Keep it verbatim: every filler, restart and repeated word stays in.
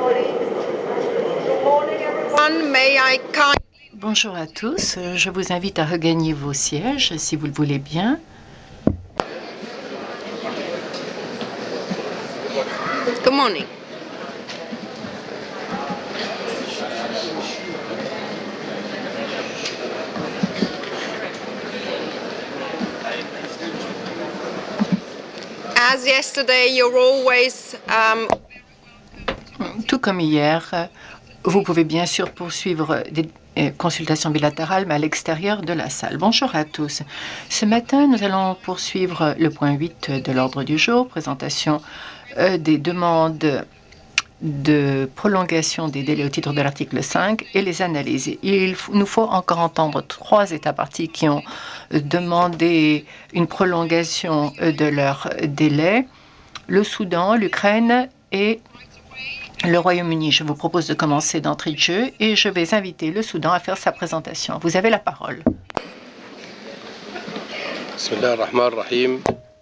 Bonjour à tous, je vous invite à regagner vos sièges si vous le voulez bien. Good morning. As yesterday, you're always um... Tout comme hier, vous pouvez bien sûr poursuivre des consultations bilatérales, mais à l'extérieur de la salle. Bonjour à tous. Ce matin, nous allons poursuivre le point huit de l'ordre du jour, présentation euh, des demandes de prolongation des délais au titre de l'article cinq et les analyses. Il nous faut encore entendre trois États parties qui ont demandé une prolongation de leurs délais, le Soudan, l'Ukraine et le Royaume-Uni. Je vous propose de commencer d'entrée de jeu et je vais inviter le Soudan à faire sa présentation. Vous avez la parole. Bismillah ar-Rahman ar-Rahim.